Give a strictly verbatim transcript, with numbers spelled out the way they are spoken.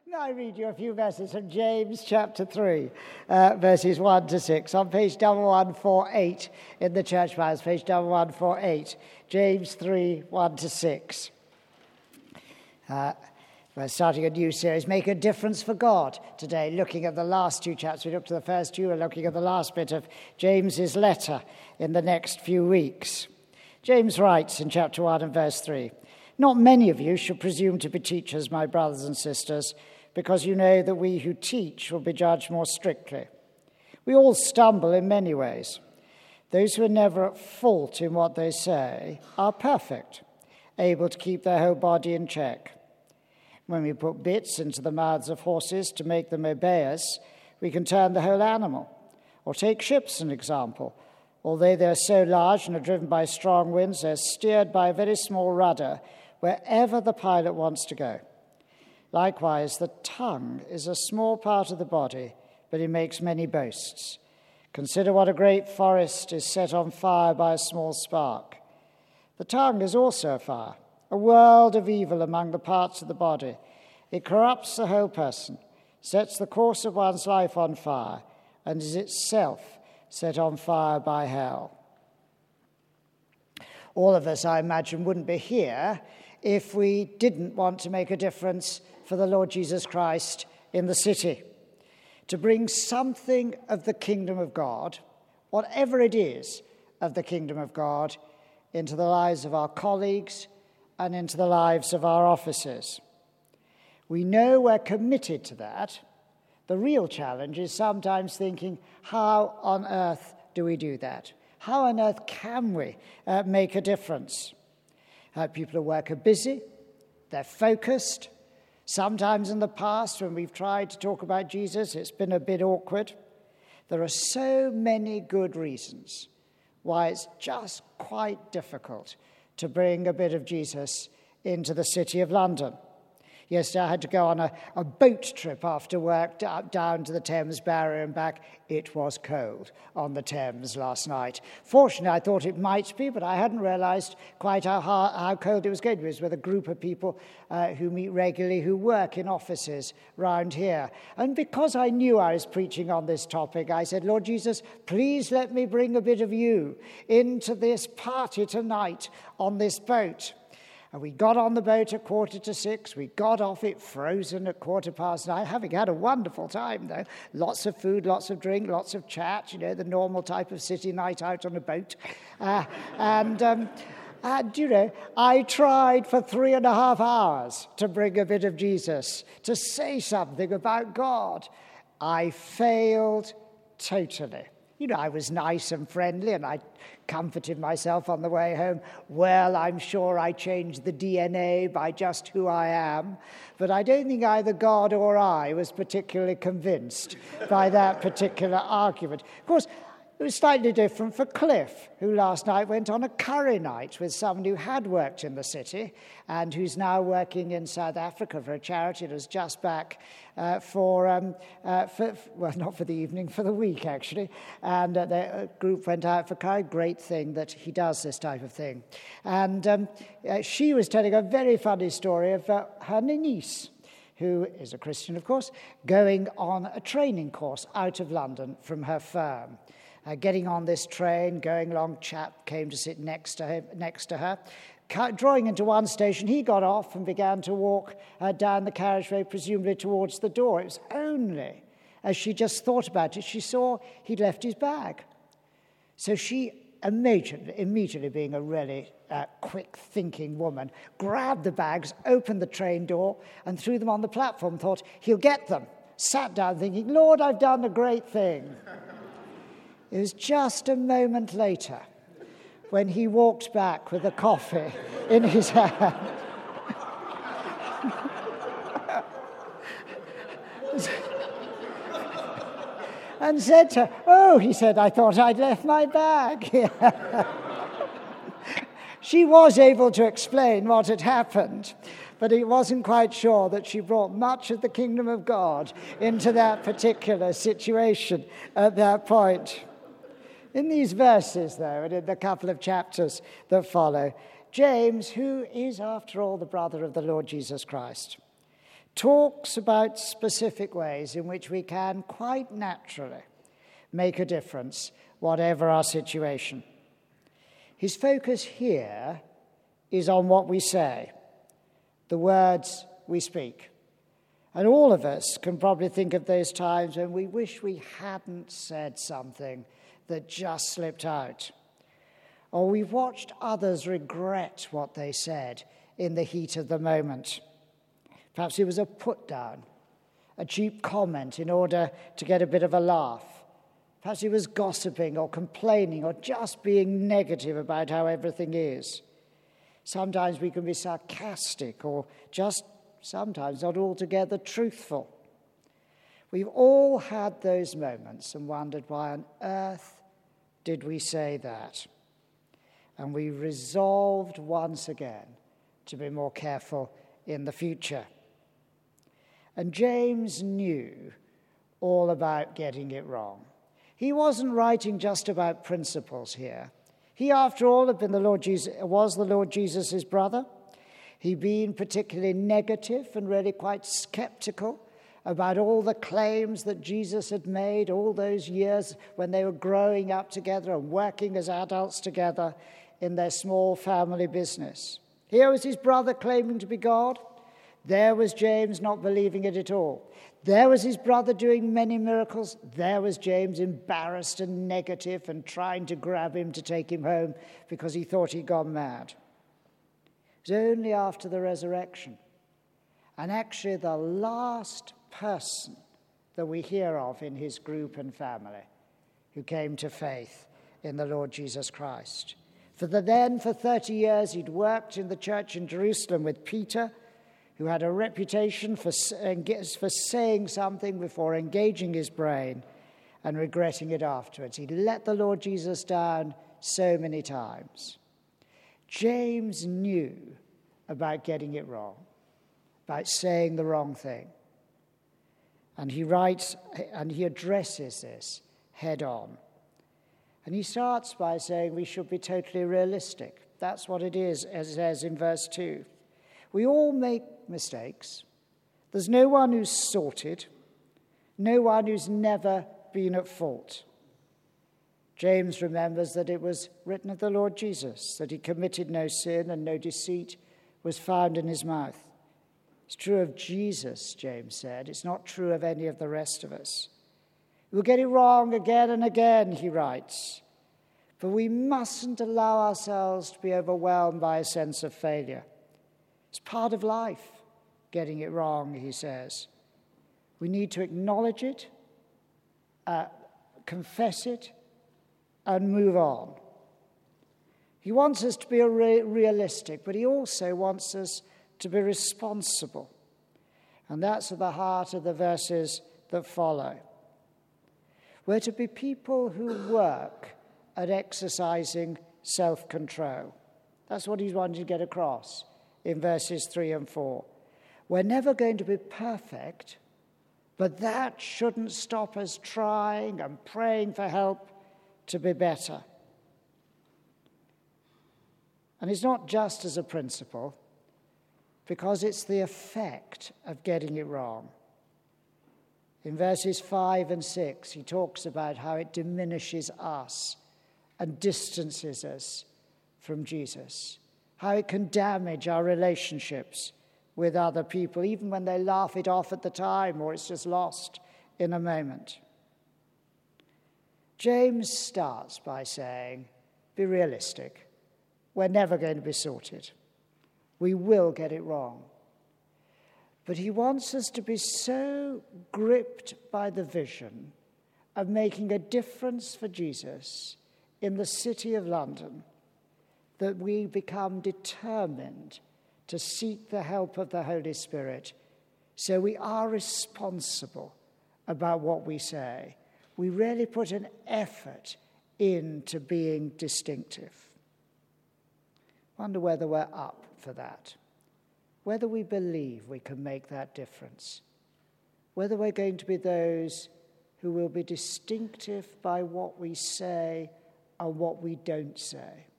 I read you a few verses from James chapter three, uh, verses one to six, on page one forty-eight in the Church Bibles, page one forty-eight, James three, one to six. Uh, we're starting a new series, Make a Difference for God, today, looking at the last two chapters. We looked at the first two, we're looking at the last bit of James's letter in the next few weeks. James writes in chapter one and verse three, "Not many of you should presume to be teachers, my brothers and sisters, because you know that we who teach will be judged more strictly. We all stumble in many ways. Those who are never at fault in what they say are perfect, able to keep their whole body in check. When we put bits into the mouths of horses to make them obey us, we can turn the whole animal. Or take ships, an example. Although they are so large and are driven by strong winds, they're steered by a very small rudder wherever the pilot wants to go. Likewise, the tongue is a small part of the body, but it makes many boasts. Consider what a great forest is set on fire by a small spark. The tongue is also a fire, a world of evil among the parts of the body. It corrupts the whole person, sets the course of one's life on fire, and is itself set on fire by hell." All of us, I imagine, wouldn't be here if we didn't want to make a difference for the Lord Jesus Christ in the city. To bring something of the kingdom of God, whatever it is of the kingdom of God, into the lives of our colleagues and into the lives of our officers. We know we're committed to that. The real challenge is sometimes thinking, how on earth do we do that? How on earth can we uh, make a difference? Uh, people at work are busy, they're focused. Sometimes in the past, when we've tried to talk about Jesus, it's been a bit awkward. There are so many good reasons why it's just quite difficult to bring a bit of Jesus into the City of London. Yesterday I had to go on a, a boat trip after work d- down to the Thames Barrier and back. It was cold on the Thames last night. Fortunately, I thought it might be, but I hadn't realised quite how, how, how cold it was going to be. It was with a group of people uh, who meet regularly, who work in offices round here. And because I knew I was preaching on this topic, I said, "Lord Jesus, please let me bring a bit of you into this party tonight on this boat." And we got on the boat at quarter to six. We got off it frozen at quarter past nine, having had a wonderful time, though. Lots of food, lots of drink, lots of chat, you know, the normal type of city night out on a boat. Uh, and, um, and, you know, I tried for three and a half hours to bring a bit of Jesus, to say something about God. I failed totally. You know, I was nice and friendly, and I comforted myself on the way home. Well, I'm sure I changed the D N A by just who I am. But I don't think either God or I was particularly convinced by that particular argument. Of course, it was slightly different for Cliff, who last night went on a curry night with someone who had worked in the city and who's now working in South Africa for a charity that was just back uh, for, um, uh, for, well, not for the evening, for the week, actually. And uh, the group went out for curry. Great thing that he does this type of thing. And um, uh, she was telling a very funny story of uh, her niece, who is a Christian, of course, going on a training course out of London from her firm. Uh, getting on this train, going along, chap came to sit next to him, next to her. Drawing into one station, he got off and began to walk uh, down the carriageway, presumably towards the door. It was only as she just thought about it, she saw he'd left his bag. So she immediately, immediately being a really uh, quick-thinking woman, grabbed the bags, opened the train door, and threw them on the platform, thought, he'll get them. Sat down thinking, Lord, I've done a great thing. It was just a moment later when he walked back with a coffee in his hand. And said to her, "Oh," he said, "I thought I'd left my bag." She was able to explain what had happened, but he wasn't quite sure that she brought much of the kingdom of God into that particular situation at that point. In these verses, though, and in the couple of chapters that follow, James, who is, after all, the brother of the Lord Jesus Christ, talks about specific ways in which we can quite naturally make a difference, whatever our situation. His focus here is on what we say, the words we speak. And all of us can probably think of those times when we wish we hadn't said something that just slipped out. Or we've watched others regret what they said in the heat of the moment. Perhaps it was a put-down, a cheap comment in order to get a bit of a laugh. Perhaps it was gossiping or complaining or just being negative about how everything is. Sometimes we can be sarcastic or just sometimes not altogether truthful. We've all had those moments and wondered why on earth did we say that? And we resolved once again to be more careful in the future. And James knew all about getting it wrong. He wasn't writing just about principles here. He, after all, had been the Lord Jesus, was the Lord Jesus' brother. He'd been particularly negative and really quite skeptical about all the claims that Jesus had made all those years when they were growing up together and working as adults together in their small family business. Here was his brother claiming to be God. There was James not believing it at all. There was his brother doing many miracles. There was James embarrassed and negative and trying to grab him to take him home because he thought he'd gone mad. It was only after the resurrection, and actually the last person that we hear of in his group and family who came to faith in the Lord Jesus Christ. For the, then, for thirty years, he'd worked in the church in Jerusalem with Peter, who had a reputation for, for saying something before engaging his brain and regretting it afterwards. He'd let the Lord Jesus down so many times. James knew about getting it wrong, about saying the wrong thing. And he writes, and he addresses this head on. And he starts by saying we should be totally realistic. That's what it is, as it says in verse two. We all make mistakes. There's no one who's sorted, no one who's never been at fault. James remembers that it was written of the Lord Jesus, that he committed no sin and no deceit was found in his mouth. It's true of Jesus, James said. It's not true of any of the rest of us. We'll get it wrong again and again, he writes. But we mustn't allow ourselves to be overwhelmed by a sense of failure. It's part of life, getting it wrong, he says. We need to acknowledge it, uh, confess it, and move on. He wants us to be re- realistic, but he also wants us to be responsible. And that's at the heart of the verses that follow. We're to be people who work at exercising self-control. That's what he's wanting to get across in verses three and four. We're never going to be perfect, but that shouldn't stop us trying and praying for help to be better. And it's not just as a principle, because it's the effect of getting it wrong. In verses five and six, he talks about how it diminishes us and distances us from Jesus, how it can damage our relationships with other people, even when they laugh it off at the time or it's just lost in a moment. James starts by saying, be realistic. We're never going to be sorted. We will get it wrong. But he wants us to be so gripped by the vision of making a difference for Jesus in the city of London that we become determined to seek the help of the Holy Spirit. So we are responsible about what we say. We really put an effort into being distinctive. Wonder whether we're up for that. Whether we believe we can make that difference. Whether we're going to be those who will be distinctive by what we say and what we don't say.